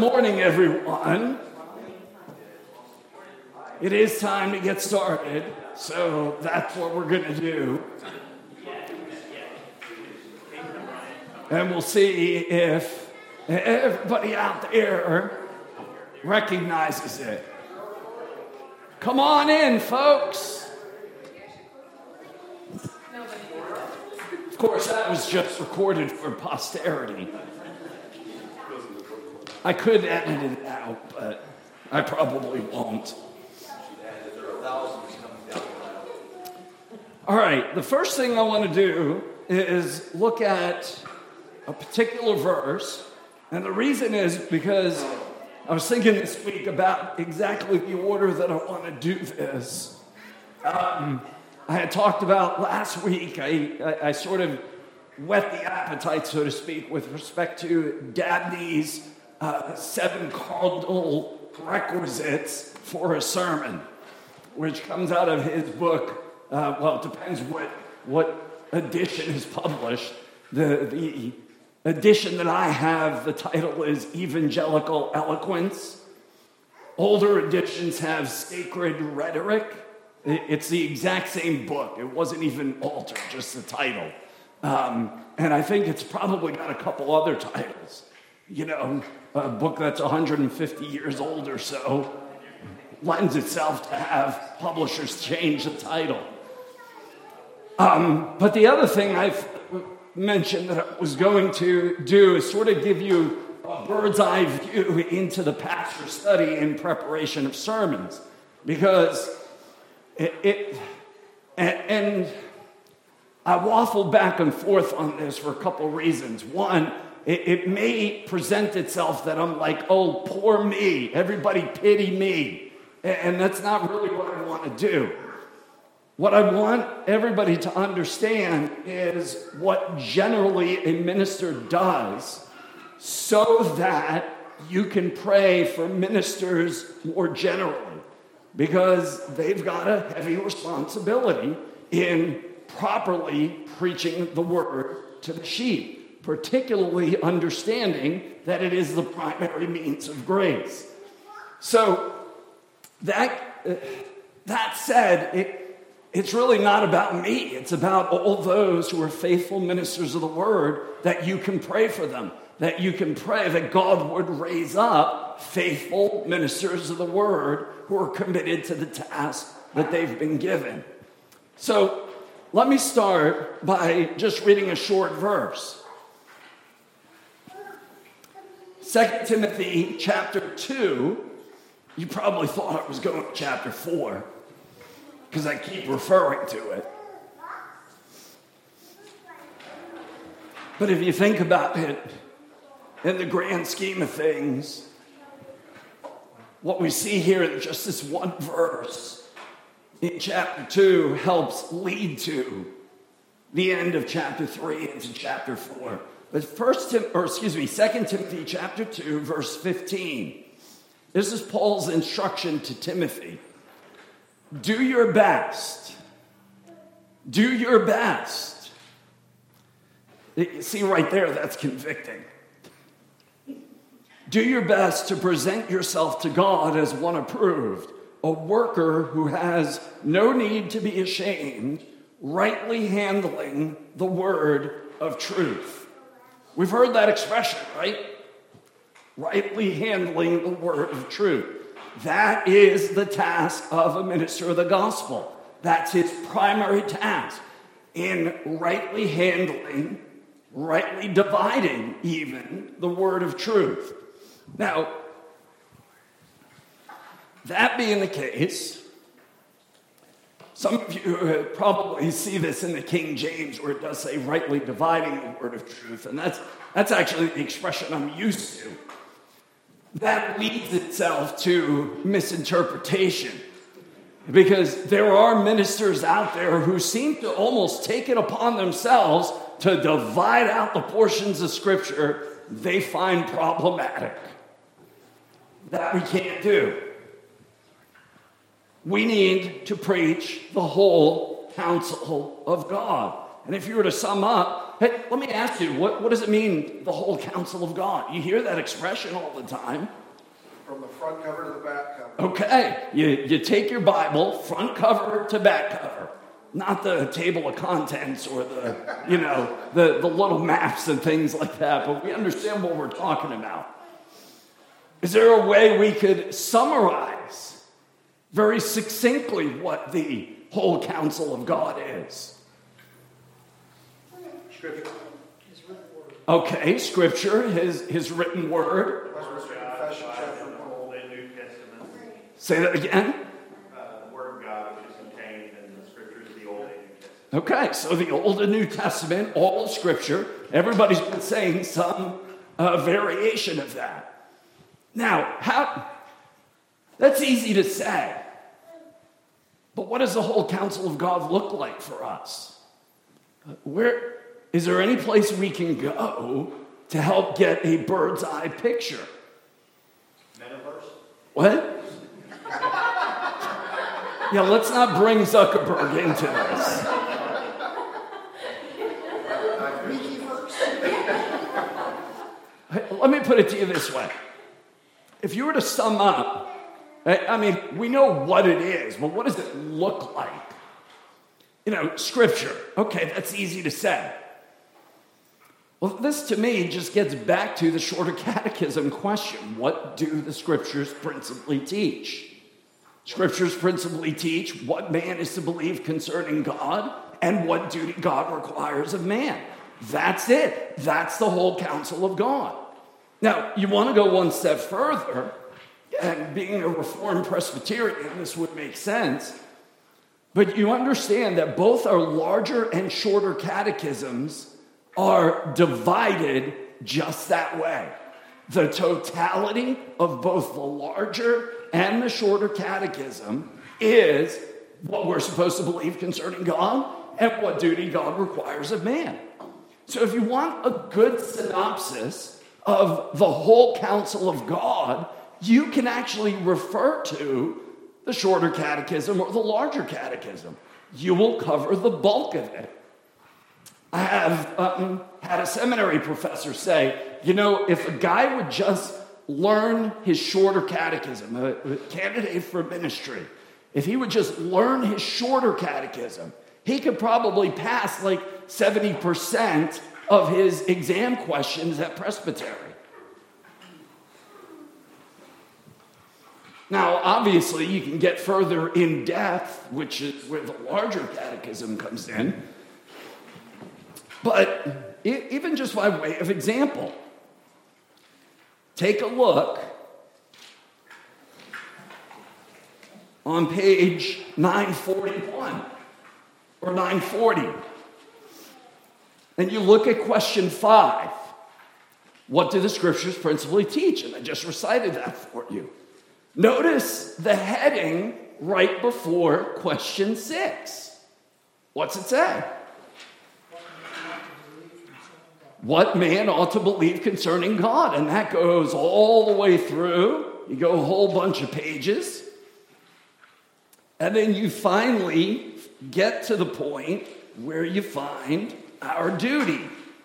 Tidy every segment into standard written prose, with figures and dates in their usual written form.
morning, everyone. It is time to get started, so that's what we're going to do. And we'll see if everybody out there recognizes it. Come on in, folks. Of course, that was just recorded for posterity. I could edit it out, but I probably won't. All right, the first thing I want to do is look at a particular verse, and the reason is because I was thinking this week about exactly the order that I want to do this. I had talked about last week, I sort of whet the appetite, so to speak, with respect to Dabney's 7 cardinal requisites for a sermon, which comes out of his book. Well, it depends what edition is published. The edition that I have, the title is Evangelical Eloquence. Older editions have Sacred Rhetoric. It's the exact same book. It wasn't even altered, just the title. And I think it's probably got a couple other titles. You know, a book that's 150 years old or so lends itself to have publishers change the title. But the other thing I've mentioned that I was going to do is sort of give you a bird's eye view into the pastor study in preparation of sermons. Because and I waffled back and forth on this for a couple reasons. One, it may present itself that I'm like, oh, poor me, everybody pity me. And that's not really what I want to do. What I want everybody to understand is what generally a minister does so that you can pray for ministers more generally, because they've got a heavy responsibility in properly preaching the word to the sheep, particularly understanding that it is the primary means of grace. So that said, it's really not about me. It's about all those who are faithful ministers of the word, that you can pray for them, that you can pray that God would raise up faithful ministers of the word who are committed to the task that they've been given. So let me start by just reading a short verse. 2 Timothy chapter 2. You probably thought I was going to chapter 4. Because I keep referring to it. But if you think about it, in the grand scheme of things, what we see here in just this one verse in chapter 2 helps lead to the end of chapter 3 into chapter 4. But 2 Timothy chapter 2, verse 15. This is Paul's instruction to Timothy. Do your best. Do your best. You see right there, that's convicting. Do your best to present yourself to God as one approved, a worker who has no need to be ashamed, rightly handling the word of truth. We've heard that expression, right? Rightly handling the word of truth. That is the task of a minister of the gospel. That's his primary task in rightly handling, rightly dividing even the word of truth. Now, that being the case, some of you probably see this in the King James where it does say rightly dividing the word of truth, and that's actually the expression I'm used to. That leads itself to misinterpretation, because there are ministers out there who seem to almost take it upon themselves to divide out the portions of Scripture they find problematic. That we can't do. We need to preach the whole counsel of God. And if you were to sum up, Hey, let me ask you, what does it mean, the whole counsel of God? You hear that expression all the time. From the front cover to the back cover. Okay, you take your Bible, front cover to back cover. Not the table of contents or the little maps and things like that, but we understand what we're talking about. Is there a way we could summarize very succinctly what the whole counsel of God is? Scripture. Okay, Scripture, his written word. Say that again. The Word of God, which is contained in the Scriptures of the Old and New Testament. Okay, so the Old and New Testament, all of Scripture, everybody's been saying some variation of that. Now, that's easy to say, but what does the whole counsel of God look like for us? Is there any place we can go to help get a bird's eye picture? Metaverse? What? Yeah, let's not bring Zuckerberg into this. Let me put it to you this way. If you were to sum up, I mean, we know what it is, but what does it look like? Scripture. Okay, that's easy to say. Well, this to me just gets back to the shorter catechism question. What do the Scriptures principally teach? Scriptures principally teach what man is to believe concerning God and what duty God requires of man. That's it. That's the whole counsel of God. Now, you want to go one step further, and being a Reformed Presbyterian, this would make sense, but you understand that both our larger and shorter catechisms are divided just that way. The totality of both the larger and the shorter catechism is what we're supposed to believe concerning God and what duty God requires of man. So if you want a good synopsis of the whole counsel of God, you can actually refer to the shorter catechism or the larger catechism. You will cover the bulk of it. I have had a seminary professor say, if a guy would just learn his shorter catechism, a candidate for ministry, if he would just learn his shorter catechism, he could probably pass like 70% of his exam questions at Presbytery. Now, obviously, you can get further in depth, which is where the larger catechism comes in. But even just by way of example, take a look on page 941 or 940. And you look at question 5. What do the Scriptures principally teach? And I just recited that for you. Notice the heading right before question 6. What's it say? What man ought to believe concerning God. And that goes all the way through. You go a whole bunch of pages. And then you finally get to the point where you find our duty,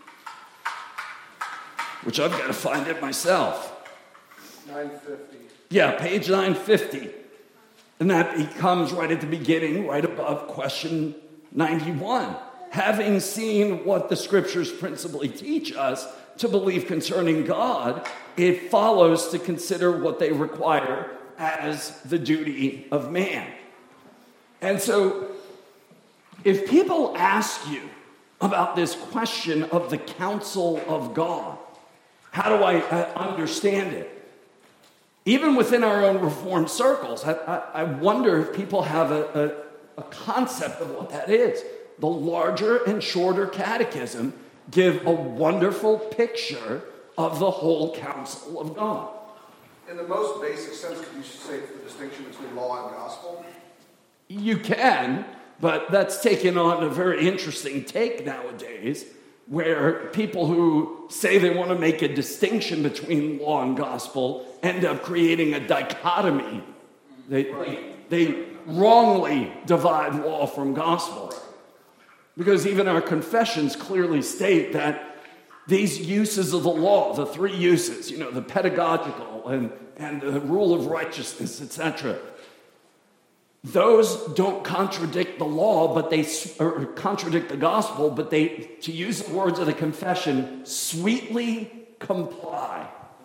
which I've got to find it myself. 950. Yeah, page 950. And that becomes right at the beginning, right above question 91. Having seen what the Scriptures principally teach us to believe concerning God, it follows to consider what they require as the duty of man. And so, if people ask you about this question of the counsel of God, how do I understand it? Even within our own Reformed circles, I wonder if people have a concept of what that is. The larger and shorter catechism give a wonderful picture of the whole counsel of God. In the most basic sense, could you say the distinction between law and gospel? You can, but that's taken on a very interesting take nowadays, where people who say they want to make a distinction between law and gospel end up creating a dichotomy. They wrongly divide law from gospel. Because even our confessions clearly state that these uses of the law, the three uses, the pedagogical and the rule of righteousness, etc., those don't contradict the law, or contradict the gospel, but they, to use the words of the confession, sweetly comply.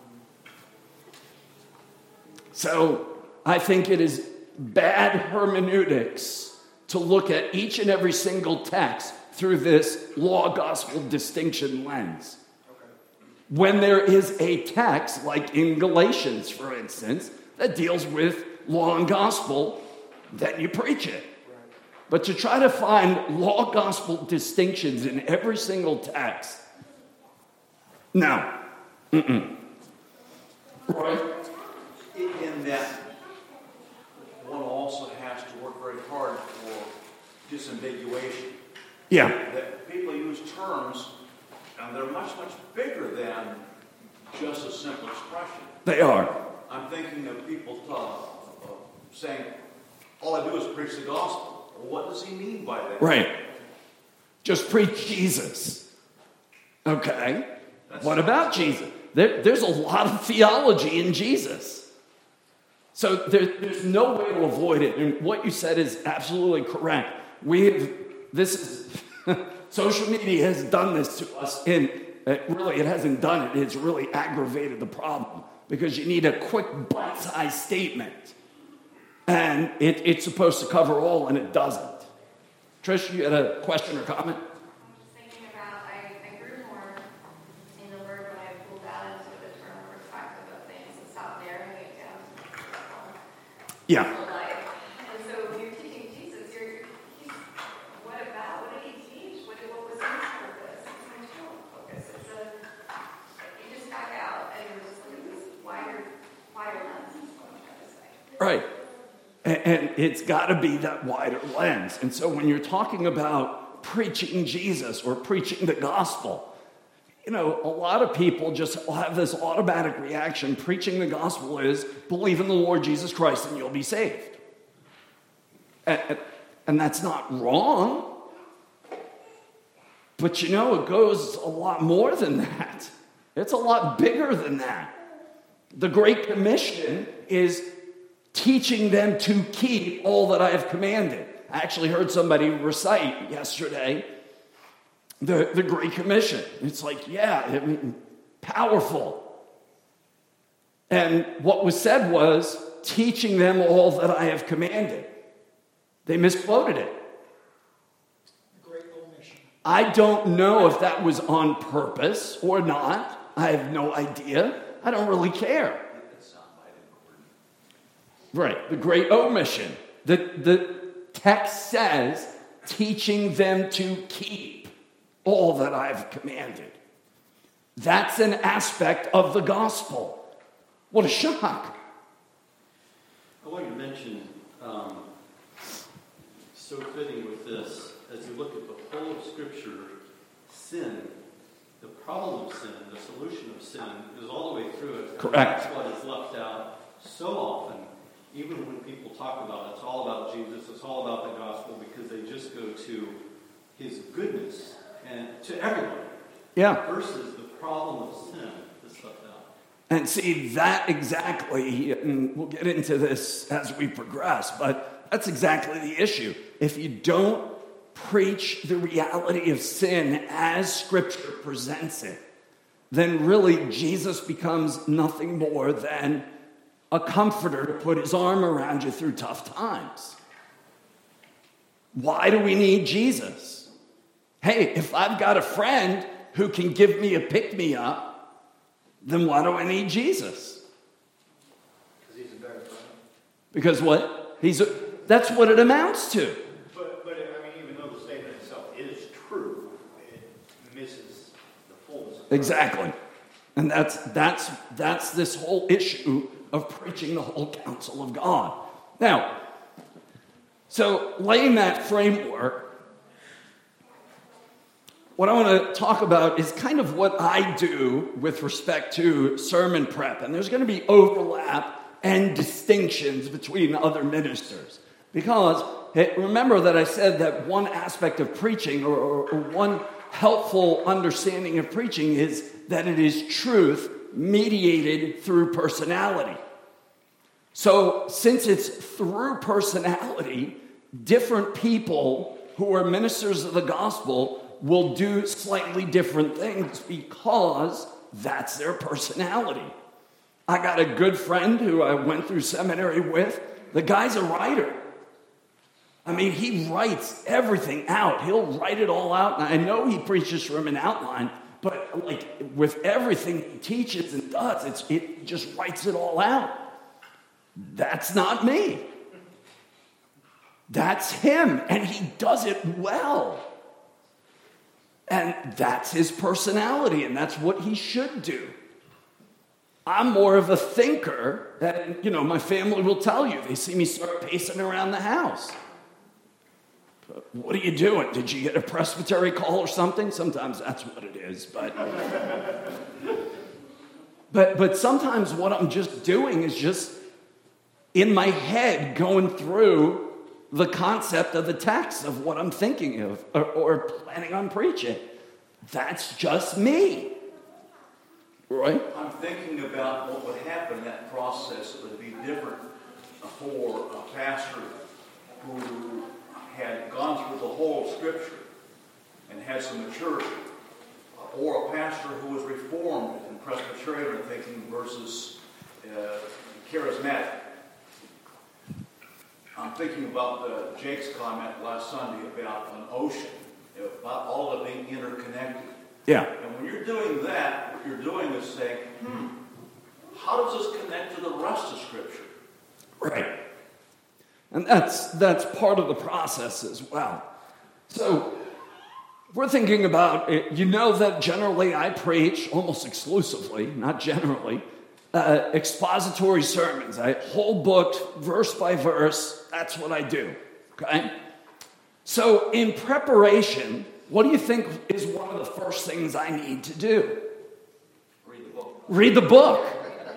So I think it is bad hermeneutics to look at each and every single text through this law-gospel distinction lens. When there is a text, like in Galatians, for instance, that deals with law and gospel, then you preach it. But to try to find law-gospel distinctions in every single text, no. Right? In that one also has to work very hard for disambiguation. Yeah. That people use terms, and they're much, much bigger than just a simple expression. They are. I'm thinking of people saying, all I do is preach the gospel. Well, what does he mean by that? Right. Just preach Jesus. Okay. What about Jesus? There's a lot of theology in Jesus. So there's no way to avoid it. And what you said is absolutely correct. Social media has done this to us, and it hasn't done it. It's really aggravated the problem because you need a quick bite-sized statement. And it's supposed to cover all, and it doesn't. Trish, you had a question or comment? I'm just thinking about, I grew more in the word when I pulled out into the term perspective of things and stopped narrowing it down to Yeah. life. And so when you're teaching Jesus, what did he teach? What was his purpose? His internal focus. You just back out and you're just looking at this wider lens, is what I'm trying to say. Right. And it's got to be that wider lens. And so when you're talking about preaching Jesus or preaching the gospel, a lot of people just have this automatic reaction. Preaching the gospel is believe in the Lord Jesus Christ and you'll be saved. And that's not wrong. But it goes a lot more than that. It's a lot bigger than that. The Great Commission is teaching them to keep all that I have commanded. I actually heard somebody recite yesterday the Great Commission. It's like, powerful. And what was said was, teaching them all that I have commanded. They misquoted it. Great omission. I don't know if that was on purpose or not. I have no idea. I don't really care. Right, the great omission. The text says, teaching them to keep all that I've commanded. That's an aspect of the gospel. What a shock. I wanted to mention, so fitting with this, as you look at the whole of Scripture, sin, the problem of sin, the solution of sin, is all the way through it. Correct. That's what is left out so often. Even when people talk about it, it's all about Jesus, it's all about the gospel, because they just go to his goodness and to everybody. Yeah. Versus the problem of sin is left out. And see, that exactly, and we'll get into this as we progress, but that's exactly the issue. If you don't preach the reality of sin as Scripture presents it, then really Jesus becomes nothing more than a comforter to put his arm around you through tough times. Why do we need Jesus? Hey, if I've got a friend who can give me a pick-me-up, then why do I need Jesus? Because he's a better friend. Because what? That's what it amounts to. But even though the statement itself is true, it misses the fullness of it. Exactly. And that's this whole issue of preaching the whole counsel of God. Now, so laying that framework, what I want to talk about is kind of what I do with respect to sermon prep. And there's going to be overlap and distinctions between other ministers. Because remember that I said that one aspect of preaching or one helpful understanding of preaching is that it is truth mediated through personality. So since it's through personality, different people who are ministers of the gospel will do slightly different things because that's their personality. I got a good friend who I went through seminary with. The guy's a writer. I mean, he writes everything out. He'll write it all out. And I know he preaches from an outline, but like with everything he teaches and does, it just writes it all out. That's not me. That's him, and he does it well. And that's his personality, and that's what he should do. I'm more of a thinker, and my family will tell you. They see me start pacing around the house. What are you doing? Did you get a presbytery call or something? Sometimes that's what it is, but sometimes what I'm just doing is just in my head going through the concept of the text of what I'm thinking of or planning on preaching. That's just me. Right? I'm thinking about what would happen in that process. It would be different for a pastor who had gone through the whole of Scripture and had some maturity, or a pastor who was reformed in Presbyterian thinking versus charismatic. I'm thinking about Jake's comment last Sunday about an ocean, about all of it being interconnected. Yeah. And when you're doing that, what you're doing is saying, how does this connect to the rest of Scripture? Right. And that's part of the process as well. So we're thinking about it. You know that generally I preach almost exclusively, not generally, expository sermons. Whole book, verse by verse. That's what I do. Okay? So in preparation, what do you think is one of the first things I need to do? Read the book. Read the book.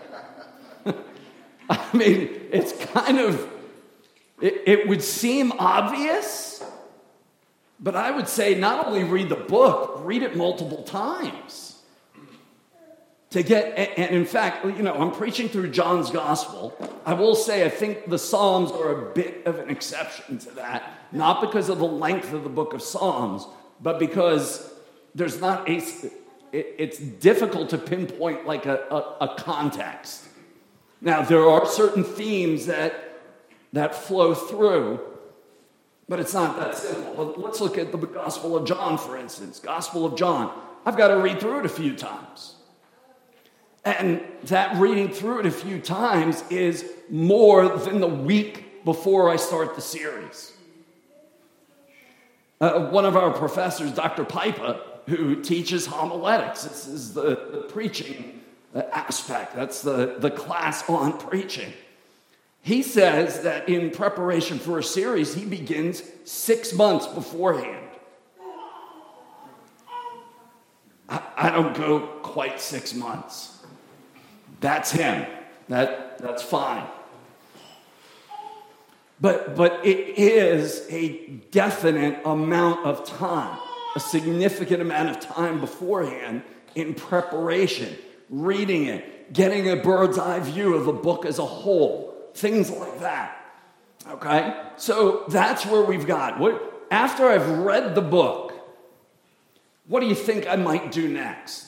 I mean, it's kind of, it would seem obvious, but I would say not only read the book, read it multiple times. To get, and in fact, I'm preaching through John's Gospel. I will say I think the Psalms are a bit of an exception to that, not because of the length of the book of Psalms, but because there's not it's difficult to pinpoint like a context. Now, there are certain themes that flow through, but it's not that simple. But let's look at the Gospel of John, for instance. Gospel of John. I've got to read through it a few times. And that reading through it a few times is more than the week before I start the series. One of our professors, Dr. Pipa, who teaches homiletics, this is the preaching aspect. That's the class on preaching. He says that in preparation for a series, he begins 6 months beforehand. I don't go quite 6 months. That's him. That's fine. But it is a definite amount of time, a significant amount of time beforehand in preparation, reading it, getting a bird's eye view of the book as a whole, things like that. Okay? So that's where we've got. After I've read the book, what do you think I might do next?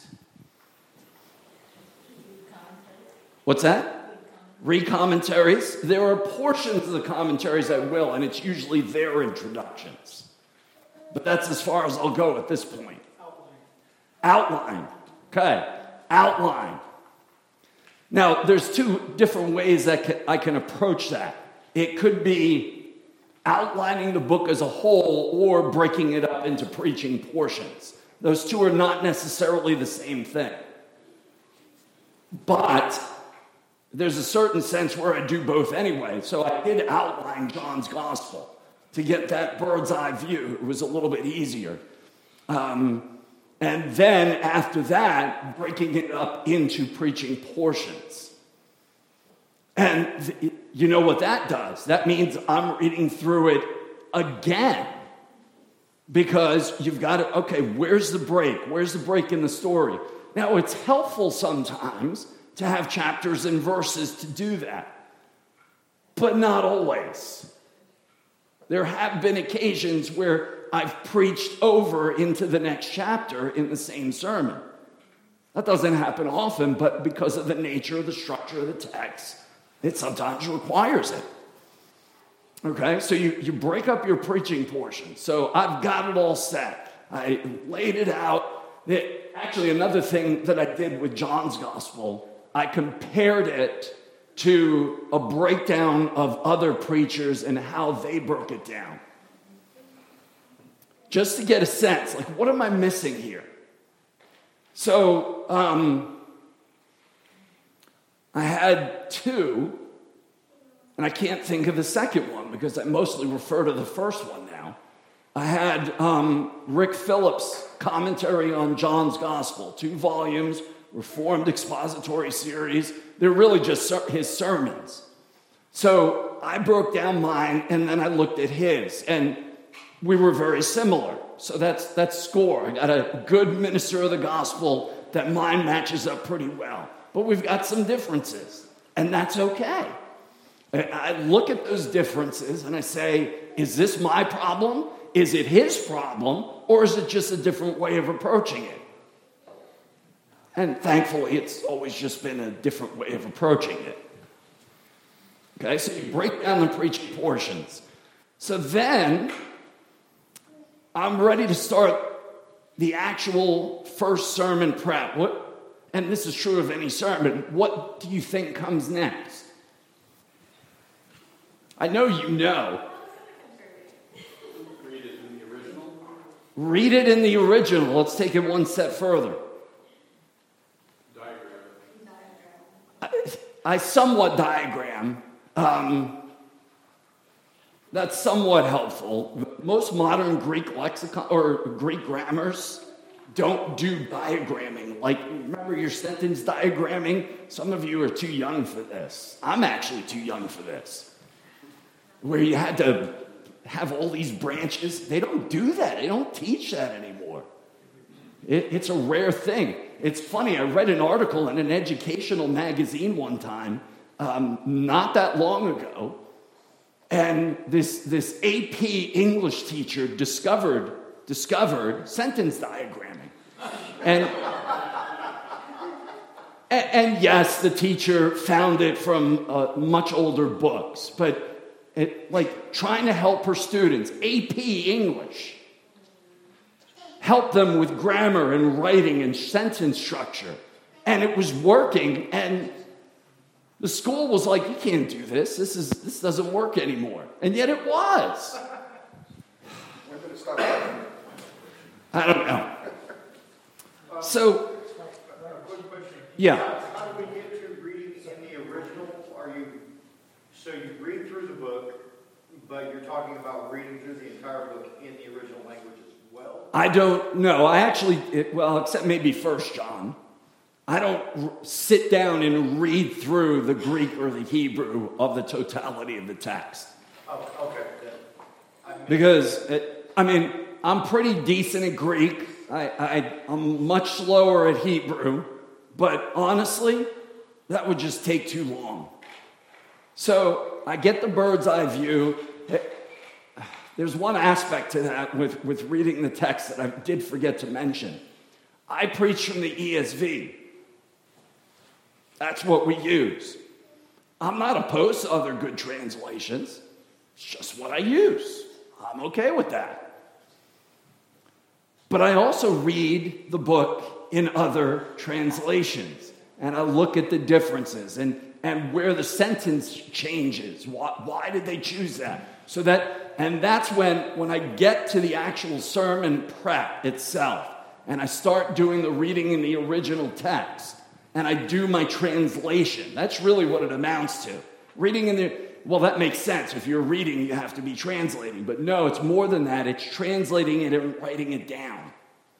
What's that? Read commentaries. There are portions of the commentaries I will, and it's usually their introductions. But that's as far as I'll go at this point. Outline. Okay. Outline. Now, there's two different ways that I can approach that. It could be outlining the book as a whole or breaking it up into preaching portions. Those two are not necessarily the same thing. But there's a certain sense where I do both anyway. So I did outline John's Gospel to get that bird's eye view. It was a little bit easier. And then after that, breaking it up into preaching portions. And you know what that does? That means I'm reading through it again. Because you've got to, okay, where's the break? Where's the break in the story? Now, it's helpful sometimes to have chapters and verses to do that, but not always. There have been occasions where I've preached over into the next chapter in the same sermon. That doesn't happen often, but because of the nature of the structure of the text, it sometimes requires it. Okay, so you break up your preaching portion. So I've got it all set. I laid it out. Actually, another thing that I did with John's gospel, I compared it to a breakdown of other preachers and how they broke it down. Just to get a sense, like, what am I missing here? So I had two, and I can't think of the second one because I mostly refer to the first one now. I had Rick Phillips' commentary on John's Gospel, 2 volumes, Reformed Expository Series. They're really just his sermons. So I broke down mine, and then I looked at his, and we were very similar. So that's score. I got a good minister of the gospel that mine matches up pretty well. But we've got some differences, and that's okay. I look at those differences and I say, is this my problem? Is it his problem? Or is it just a different way of approaching it? And thankfully, it's always just been a different way of approaching it. Okay, so you break down the preaching portions. So then, I'm ready to start the actual first sermon prep. And this is true of any sermon. What do you think comes next? I know you know. Read it in the original. Read it in the original. Let's take it one step further. I somewhat diagram. That's somewhat helpful. Most modern Greek lexicon or Greek grammars don't do diagramming. Like, remember your sentence diagramming? Some of you are too young for this. I'm actually too young for this. Where you had to have all these branches. They don't do that. They don't teach that anymore. It's a rare thing. It's funny, I read an article in an educational magazine one time, not that long ago, and this AP English teacher discovered sentence diagramming. And yes, the teacher found it from much older books, but like trying to help her students, AP English, help them with grammar and writing and sentence structure. And it was working, and the school was like, you can't do this. This doesn't work anymore. And yet it was. When did it start working? I don't know. So, Quick question. yeah. How do we get to reading in the original? So you read through the book, but you're talking about reading through the entire book in the original language as well? I don't know. Except maybe 1 John. I don't sit down and read through the Greek or the Hebrew of the totality of the text. Oh, okay. Because, I'm pretty decent at Greek. I'm much slower at Hebrew. But honestly, that would just take too long. So I get the bird's eye view. There's one aspect to that with reading the text that I did forget to mention. I preach from the ESV. That's what we use. I'm not opposed to other good translations. It's just what I use. I'm okay with that. But I also read the book in other translations. And I look at the differences and where the sentence changes. Why did they choose that? And that's when I get to the actual sermon prep itself. And I start doing the reading in the original text. And I do my translation. That's really what it amounts to. Well, that makes sense. If you're reading, you have to be translating. But no, it's more than that. It's translating it and writing it down.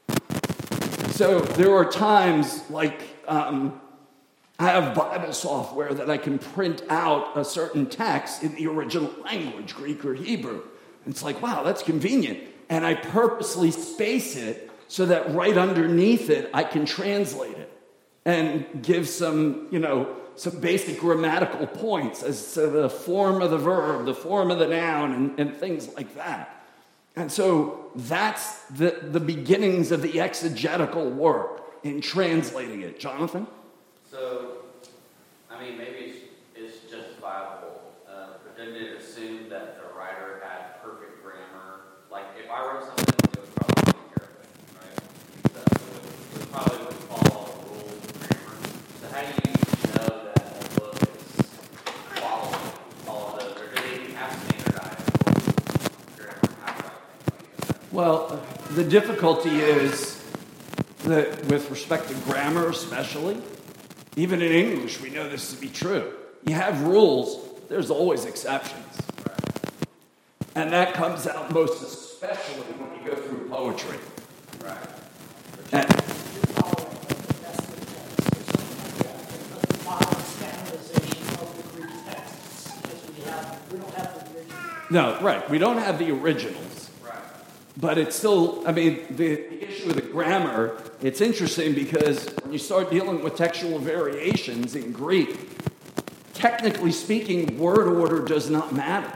So there are times like I have Bible software that I can print out a certain text in the original language, Greek or Hebrew. It's like, wow, that's convenient. And I purposely space it so that right underneath it, I can translate it and give some basic grammatical points as to the form of the verb, the form of the noun, and things like that. And so that's the beginnings of the exegetical work in translating it. Jonathan? So, I mean, maybe it's justifiable, but didn't it assume that the writer had perfect grammar? Like, if I wrote something, it would probably take care of it, right? So it probably would follow the rules of grammar. So how do you know that a book is following all of those, or do they even have standardized rules of grammar? How do I think like that? Well, the difficulty is that with respect to grammar especially, even in English, we know this to be true. You have rules, there's always exceptions. And that comes out most especially when you go through poetry. Right. And, You're following the best of the text or something like that. But the modern standardization of the Greek texts, because we don't have the original. no, right, we don't have the originals. Right. But it's still, I mean, the issue with the grammar, it's interesting because when you start dealing with textual variations in Greek, technically speaking, word order does not matter.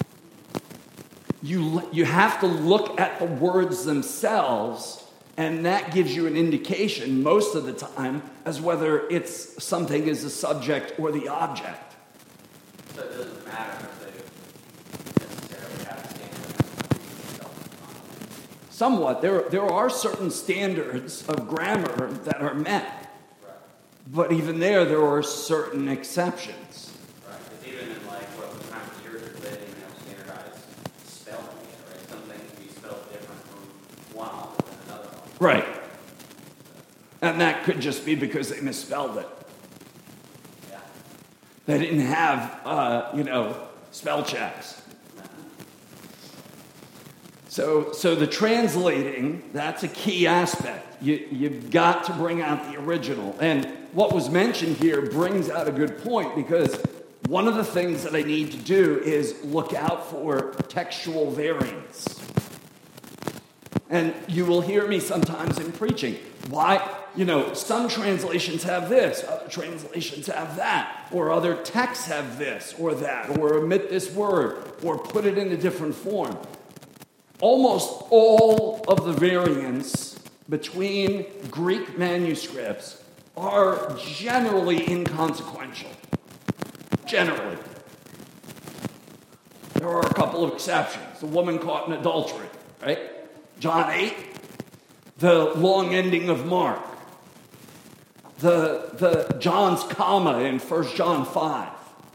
You have to look at the words themselves, and that gives you an indication most of the time as whether it's something as the subject or the object. So it doesn't matter if they necessarily have standardized. Somewhat. There are certain standards of grammar that are met. Right. But even there are certain exceptions. Right, because even in like what was time of years, they didn't have standardized spelling yet, right? Some things can be spelled different from one author than another author. Right. And that could just be because they misspelled it. Yeah. They didn't have, spell checks. So the translating, that's a key aspect. You've got to bring out the original. And what was mentioned here brings out a good point, because one of the things that I need to do is look out for textual variants. And you will hear me sometimes in preaching. Why? Some translations have this, other translations have that, or other texts have this or that, or omit this word, or put it in a different form. Almost all of the variants between Greek manuscripts are generally inconsequential. Generally. There are a couple of exceptions. The woman caught in adultery, right? John 8. The long ending of Mark. The John's comma in 1 John 5.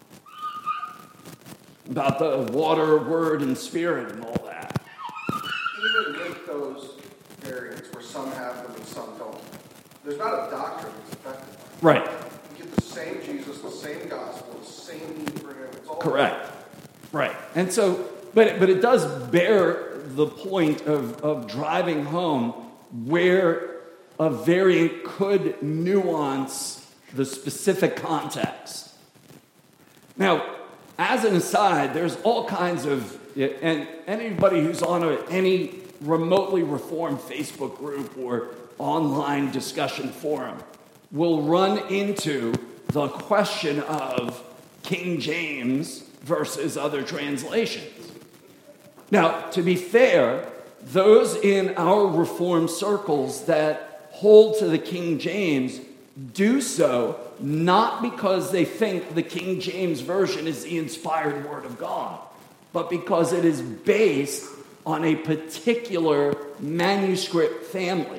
About the water, word, and spirit and all that. Even with those variants, where some have them and some don't, there's not a doctrine that's effective. Right. You get the same Jesus, the same gospel, the same Hebrew. It's all Correct. Right. And so, but it does bear the point of driving home where a variant could nuance the specific context. Now, as an aside, there's all kinds of, and anybody who's on any remotely reformed Facebook group or online discussion forum will run into the question of King James versus other translations. Now, to be fair, those in our reformed circles that hold to the King James do so not because they think the King James Version is the inspired Word of God, but because it is based on a particular manuscript family.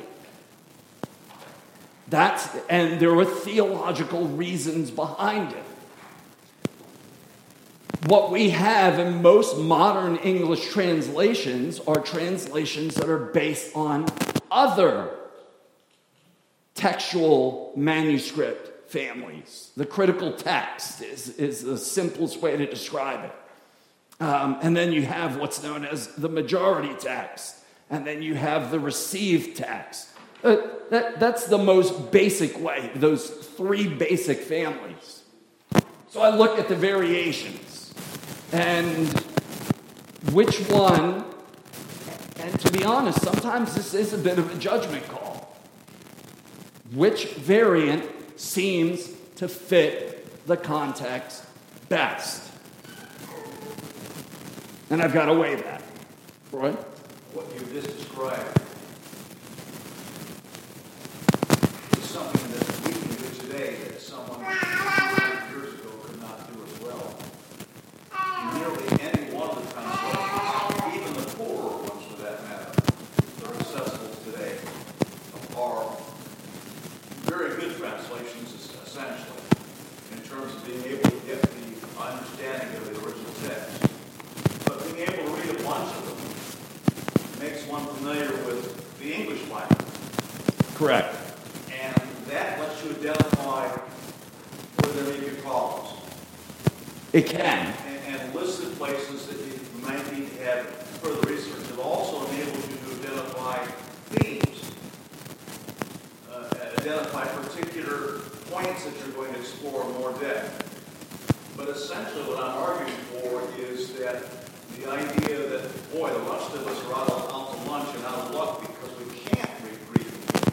And there are theological reasons behind it. What we have in most modern English translations are translations that are based on other textual manuscript families. The critical text is the simplest way to describe it. And then you have what's known as the majority text. And then you have the received text. That's the most basic way, those three basic families. So I look at the variations. And which one, and to be honest, sometimes this is a bit of a judgment call. Which variant seems to fit the context best? And I've got to weigh that. Roy? What you just described is something that we can do today that someone 100 years ago could not do as well. Nearly any one of the translations, even the poorer ones for that matter, that are accessible today, are very good translations, essentially, in terms of being able to get the understanding of the original text. But being able to read a bunch of them makes one familiar with the English language. Correct. And that lets you identify where there may be problems. It can. And listed places that you might need to have further research. It also enables you to identify themes, identify particular points that you're going to explore in more depth. But essentially what I'm arguing for is that the idea that, boy, the rest of us are out to lunch and out of luck because we can't read Greek.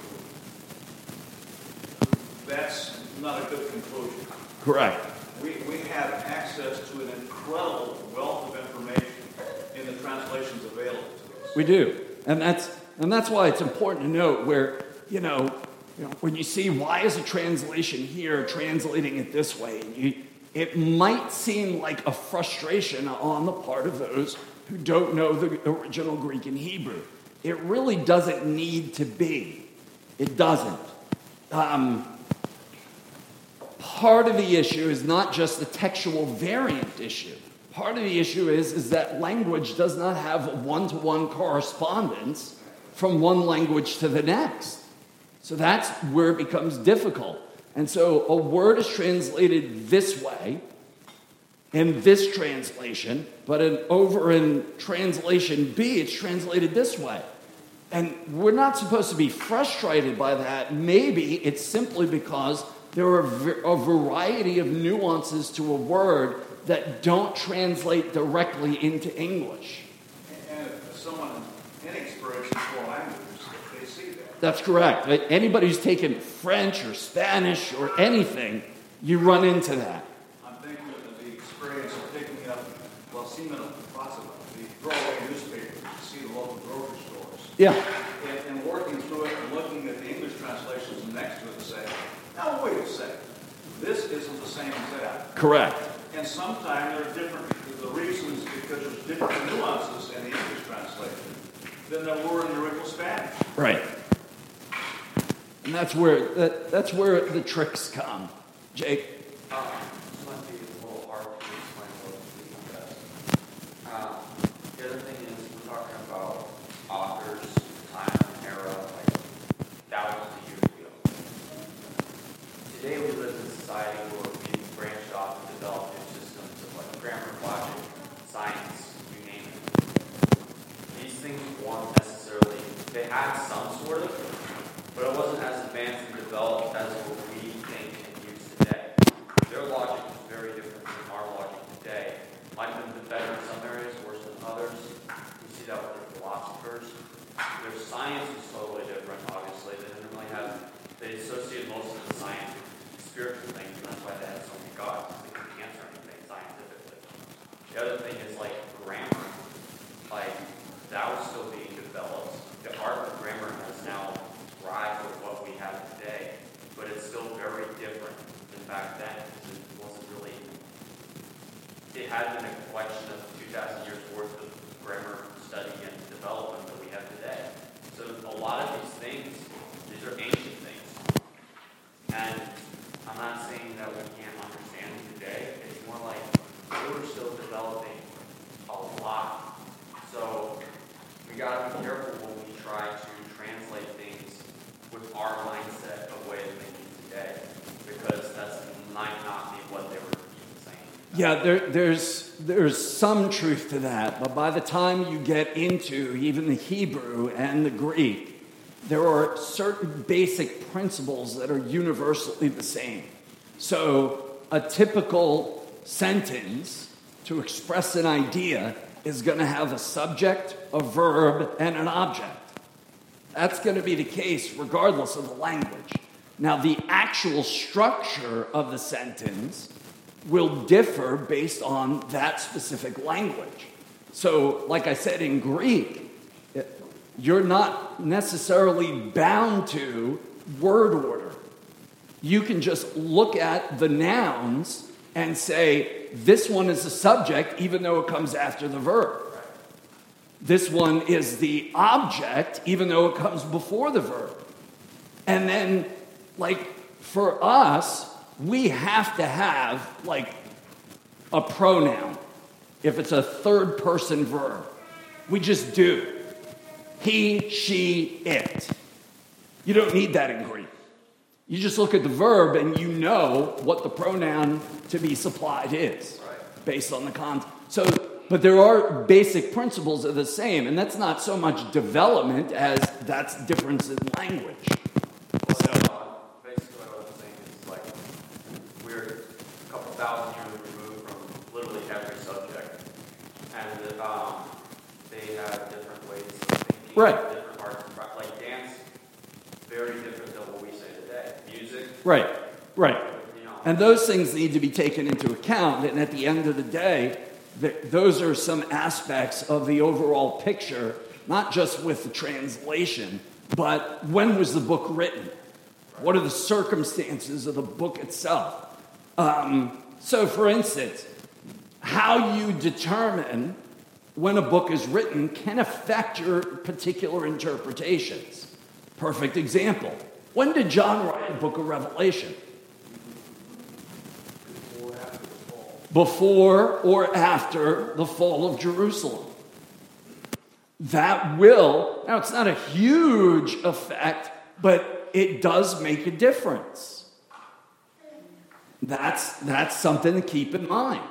That's not a good conclusion. Correct. We have access to an incredible wealth of information in the translations available to us. We do. And that's why it's important to note where, when you see why is a translation here translating it this way, it might seem like a frustration on the part of those who don't know the original Greek and Hebrew. It really doesn't need to be. It doesn't. Part of the issue is not just the textual variant issue. Part of the issue is that language does not have a one-to-one correspondence from one language to the next. So that's where it becomes difficult. And so a word is translated this way in this translation, but over in translation B, it's translated this way. And we're not supposed to be frustrated by that. Maybe it's simply because there are a variety of nuances to a word that don't translate directly into English. And if someone inexperienced in foreign languages, they see that. That's correct. Anybody who's taken French or Spanish or anything, you run into that. I'm thinking of the experience of picking up, Seaman Plaza, the throwaway newspaper to see the local grocery stores. Yeah. And working through it and looking at the English translations next to it and saying, now wait a second, this isn't the same as that. Correct. And sometimes there are different, the reasons because there's different nuances in the English translation than there were in the original Spanish. Right. And that's where the tricks come. Jake? This might be a little hard to explain what we does. The other thing is we're talking about authors, time, and era, like thousands of years ago. Today we live in a society where we've branched off and developed new systems of like grammar, logic, science, you name it. These things weren't necessarily, they had some sort of, but it wasn't as advanced and developed as what we think and use today. Their logic is very different from our logic today. Might have been better in some areas, worse than others. We see that with their philosophers. Their science is totally different, obviously. They didn't really have, they associated most of the science with spiritual things, and that's why they had so many gods. They couldn't answer anything scientifically. The other thing is like grammar. Like, that was still being developed. The art of grammar has now thrived with what we have today, but it's still very different than back then. It wasn't really, it had been a collection of 2,000 years worth of grammar study and development that we have today. So a lot of these things, these are ancient things. And I'm not saying that we can't understand them today. It's more like we're still developing a lot. So we got to be careful when we try to translate things with our mindset of way of thinking today, because that might not be what they were even saying. Yeah, there's some truth to that, but by the time you get into even the Hebrew and the Greek, there are certain basic principles that are universally the same. So a typical sentence to express an idea is going to have a subject, a verb, and an object. That's going to be the case regardless of the language. Now, the actual structure of the sentence will differ based on that specific language. So, like I said, in Greek, you're not necessarily bound to word order. You can just look at the nouns and say, this one is the subject, even though it comes after the verb. This one is the object, even though it comes before the verb. And then, for us, we have to have, a pronoun. If it's a third-person verb. We just do. He, she, it. You don't need that in Greek. You just look at the verb and you know what the pronoun to be supplied is based on the context. But there are basic principles that are the same, and that's not so much development as that's difference in language. Basically what I'm saying is we're a couple thousand years removed from literally every subject, and they have different ways of thinking, different parts of dance, very different than what we say today. Music, right. You know. And those things need to be taken into account, and at the end of the day, those are some aspects of the overall picture, not just with the translation, but when was the book written? What are the circumstances of the book itself? So, for instance, how you determine when a book is written can affect your particular interpretations. Perfect example. When did John write the book of Revelation? Before or after the fall of Jerusalem. That will, now it's not a huge effect, but it does make a difference. That's something to keep in mind.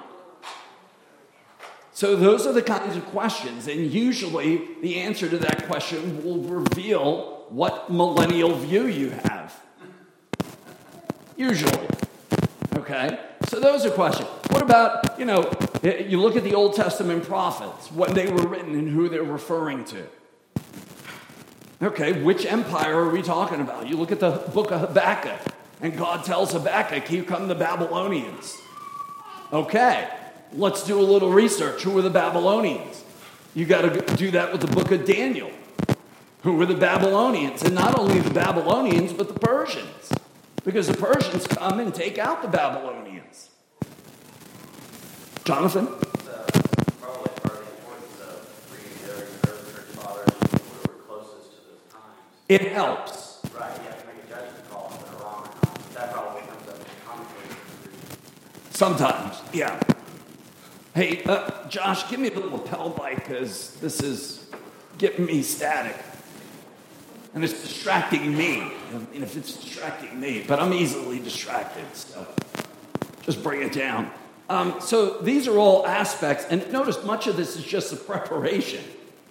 So those are the kinds of questions, and usually the answer to that question will reveal what millennial view you have. Usually. Okay? So those are questions. What about, you look at the Old Testament prophets, when they were written and who they're referring to. Okay, which empire are we talking about? You look at the book of Habakkuk, and God tells Habakkuk, here come the Babylonians. Okay, let's do a little research. Who were the Babylonians? You got to do that with the book of Daniel. Who were the Babylonians? And not only the Babylonians, but the Persians. Because the Persians come and take out the Babylonians. Jonathan? Probably part of the importance of reading the early church fathers and people who were closest to those times. It helps. Right, you have to make a judgment call if they're wrong or not. That probably comes up in conflict. Sometimes, yeah. Hey, Josh, give me the lapel mic because this is getting me static. And it's distracting me. If it's distracting me, but I'm easily distracted, so just bring it down. So these are all aspects, and notice much of this is just a preparation.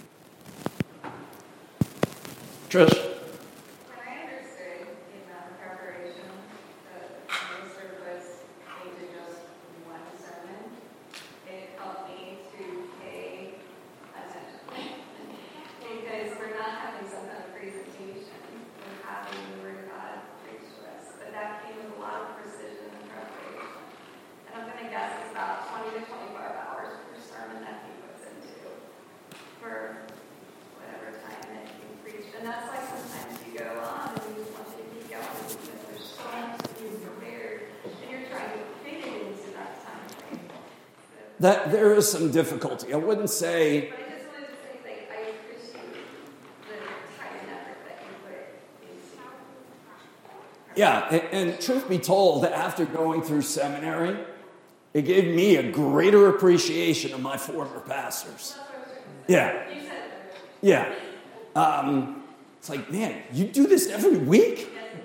Trish? When I understood in that preparation that most of us into just one sermon, it helped me to pay attention. Because we're not having some kind of presentation, we're having the Word of God preached to us. But that came with a lot of precision and preparation. And I'm going to guess it's about 20 to 25 hours per sermon that he puts into for whatever time that he preached. And that's like sometimes you go on and you just want you to keep going because there's so much to be prepared and you're trying to fit it into that time frame. That there is some difficulty. I wouldn't say. But I just wanted to say, I appreciate the time and effort that you put into. Yeah, and truth be told, after going through seminary, it gave me a greater appreciation of my former pastors. Yeah. You said it. Yeah. It's like, man, you do this every week?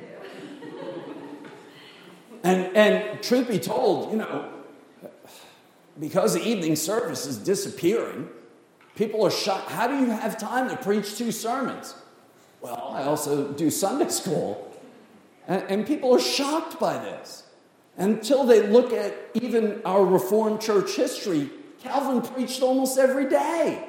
And truth be told, because the evening service is disappearing, people are shocked. How do you have time to preach 2 sermons? Well, I also do Sunday school. And people are shocked by this. Until they look at even our Reformed church history, Calvin preached almost every day.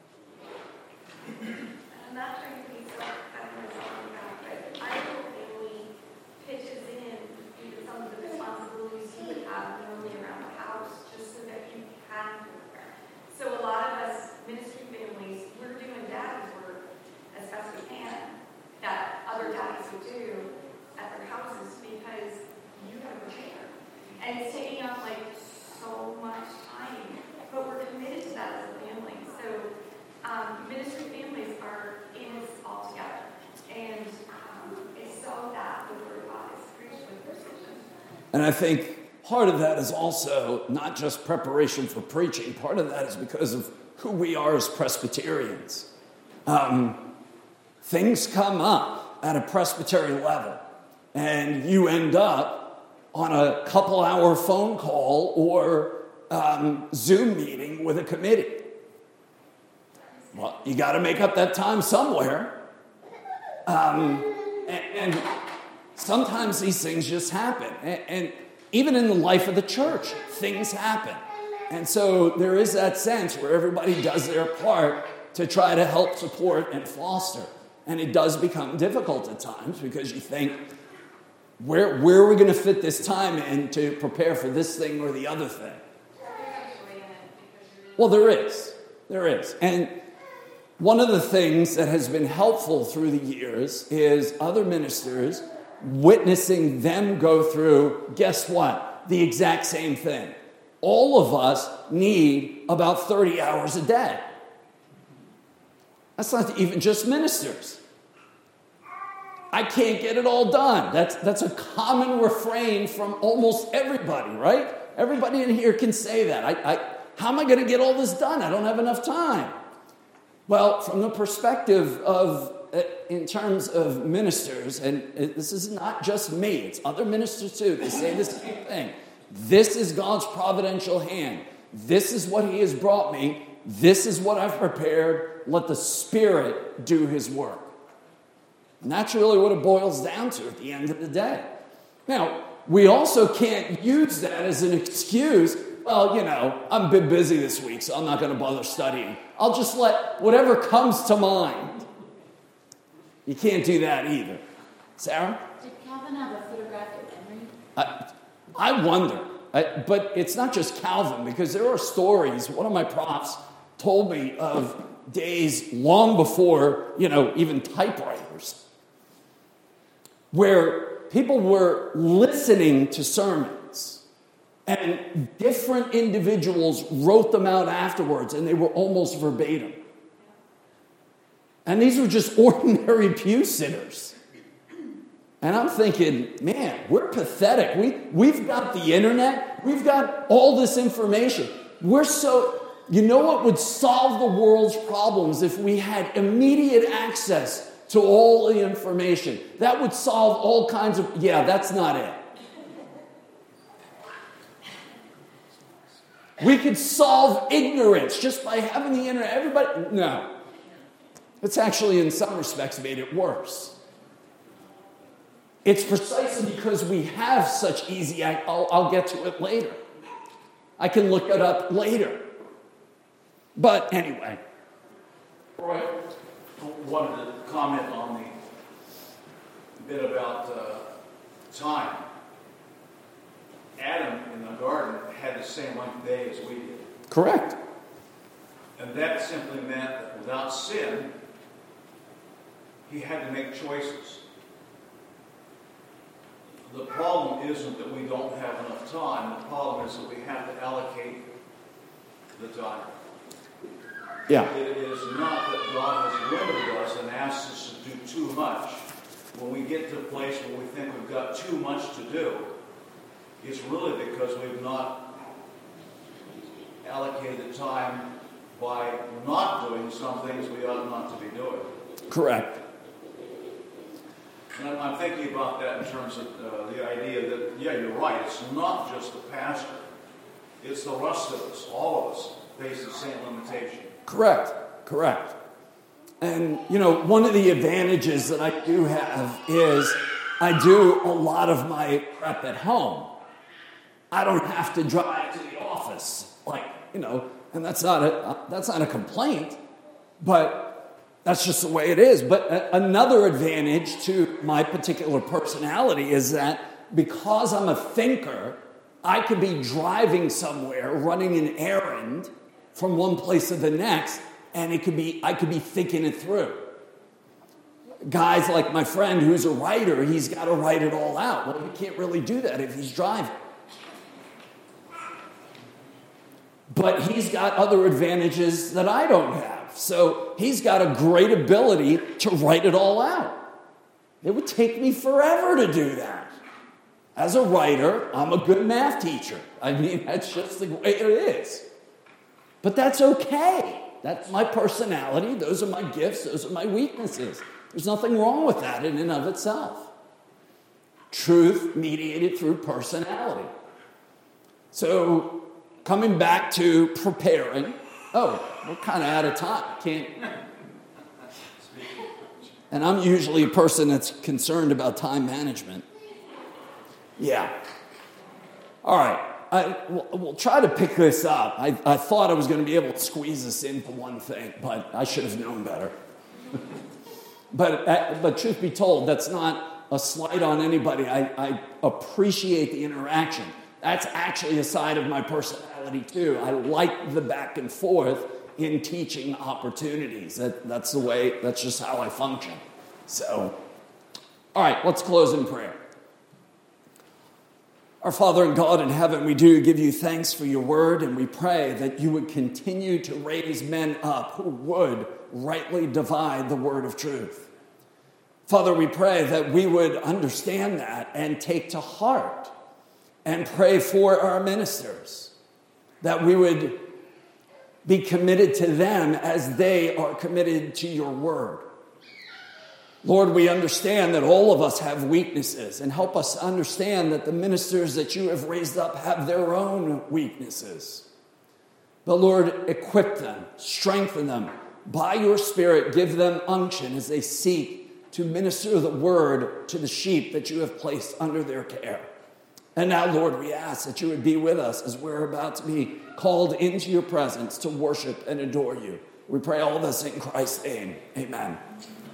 I'm not trying to be so but I hope family pitches in into some of the responsibilities you would have normally around the house, just so that you can prepare. So a lot of us ministry families, we're doing daddy's work as best we can, that other daddies would do at their houses, because you have to prepare. And it's taking up like so much time, but we're committed to that as a family. So ministry families are in this all together, and it's so that the Word of God is preached with precision. And I think part of that is also not just preparation for preaching. Part of that is because of who we are as Presbyterians. Things come up at a Presbyterian level, and you end up on a couple-hour phone call or Zoom meeting with a committee. Well, you got to make up that time somewhere. And sometimes these things just happen. And even in the life of the church, things happen. And so there is that sense where everybody does their part to try to help support and foster. And it does become difficult at times because you think, where are we going to fit this time in to prepare for this thing or the other thing? Well, there is. And one of the things that has been helpful through the years is other ministers witnessing them go through, guess what? The exact same thing. All of us need about 30 hours a day. That's not even just ministers. I can't get it all done. That's a common refrain from almost everybody, right? Everybody in here can say that. How am I going to get all this done? I don't have enough time. Well, from the perspective of, in terms of ministers, and this is not just me, it's other ministers too, they say the same thing. This is God's providential hand. This is what he has brought me. This is what I've prepared. Let the Spirit do his work. And that's really what it boils down to at the end of the day. Now, we also can't use that as an excuse. Well, I'm a bit busy this week, so I'm not going to bother studying. I'll just let whatever comes to mind. You can't do that either. Sarah? Did Calvin have a photographic memory? I wonder. But it's not just Calvin, because there are stories. One of my profs told me of days long before, even typewriters, where people were listening to sermons, and different individuals wrote them out afterwards, and they were almost verbatim. And these were just ordinary pew sitters. And I'm thinking, man, we're pathetic. We've got the internet. We've got all this information. You know what would solve the world's problems if we had immediate access to all the information? That would solve all kinds of... Yeah, that's not it. We could solve ignorance just by having the internet. Everybody... No. It's actually, in some respects, made it worse. It's precisely because we have such easy... I'll get to it later. I can look it up later. But anyway. Roy, I wanted to comment on the bit about time. Adam in the garden had the same length of day as we did. Correct. And that simply meant that without sin, he had to make choices. The problem isn't that we don't have enough time. The problem is that we have to allocate the time. Yeah. It is not that God has limited us and asked us to do too much. When we get to a place where we think we've got too much to do, it's really because we've not allocated the time by not doing some things we ought not to be doing. Correct. And I'm thinking about that in terms of the idea that, yeah, you're right, it's not just the pastor. It's the rest of us, all of us, face the same limitation. Correct. And, one of the advantages that I do have is I do a lot of my prep at home. I don't have to drive to the office. And that's not a complaint, but that's just the way it is. But another advantage to my particular personality is that because I'm a thinker, I could be driving somewhere, running an errand from one place to the next, and I could be thinking it through. Guys like my friend who's a writer, he's got to write it all out. Well, he can't really do that if he's driving. But he's got other advantages that I don't have. So he's got a great ability to write it all out. It would take me forever to do that. As a writer, I'm a good math teacher. I mean, that's just the way it is. But that's okay. That's my personality. Those are my gifts. Those are my weaknesses. There's nothing wrong with that in and of itself. Truth mediated through personality. So, coming back to preparing. Oh, we're kind of out of time. And I'm usually a person that's concerned about time management. Yeah. All right. We'll try to pick this up. I thought I was going to be able to squeeze this into one thing, but I should have known better. But truth be told, that's not a slight on anybody. I appreciate the interaction. That's actually a side of my personality too. I like the back and forth in teaching opportunities. That's just how I function. So, all right, let's close in prayer. Our Father and God in heaven, we do give you thanks for your word, and we pray that you would continue to raise men up who would rightly divide the word of truth. Father, we pray that we would understand that and take to heart and pray for our ministers, that we would be committed to them as they are committed to your word. Lord, we understand that all of us have weaknesses, and help us understand that the ministers that you have raised up have their own weaknesses. But Lord, equip them, strengthen them. By your Spirit, give them unction as they seek to minister the word to the sheep that you have placed under their care. And now, Lord, we ask that you would be with us as we're about to be called into your presence to worship and adore you. We pray all this in Christ's name. Amen.